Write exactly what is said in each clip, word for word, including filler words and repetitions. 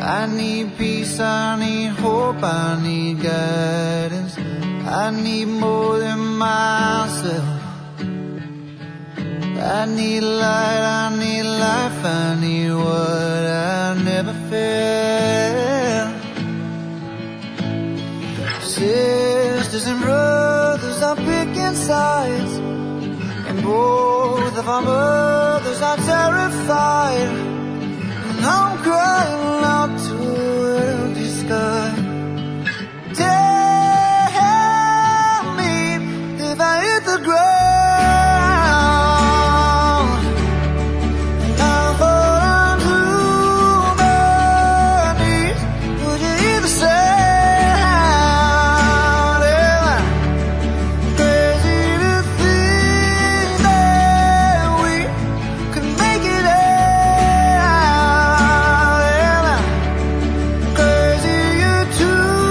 I need peace, I need hope, I need guidance. I need more than myself. I need light, I need life, I need what I never felt. Sisters and brothers are picking sides, and both of our mothers are terrified. And I'm crying out to an empty sky. Tell me if I hit the ground and I fall down to my knees, would you hear the sound? Am I crazy to think that we could make it out? Am I crazy to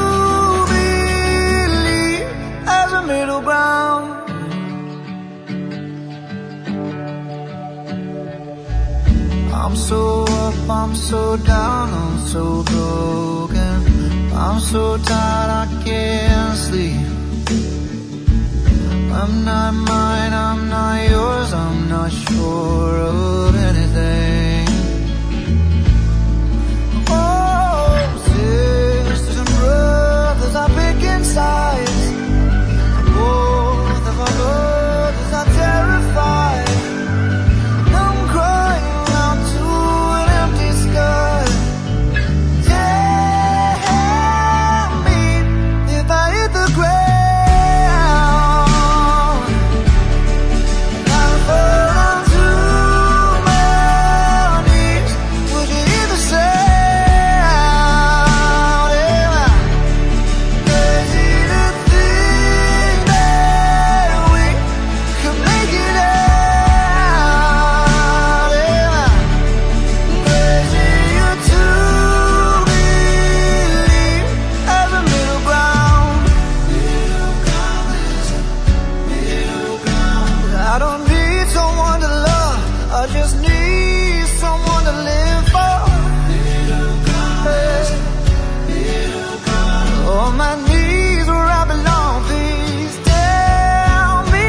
believe as a middle ground? I'm so up, I'm so down, I'm so broken. I'm so tired I can't sleep. I'm not mine, I'm not yours, I'm not sure of anything. Oh, sisters and brothers are picking sides. Both of our mothers are terrified. I'm crying out to an empty sky. Tell me if I hit the ground and I fall down to my knees, would you hear the sound? Am I crazy to think that we could make it out? Am I crazy to believe as a middle ground? Middle ground is a middle ground. I don't need someone to love, I just need someone to live for. Middle ground is a middle ground. On my knees where I belong, please tell me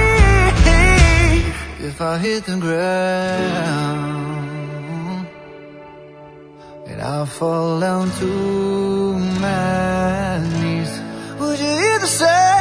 if I hit the ground and I fall down to my knees, would you hear the sound?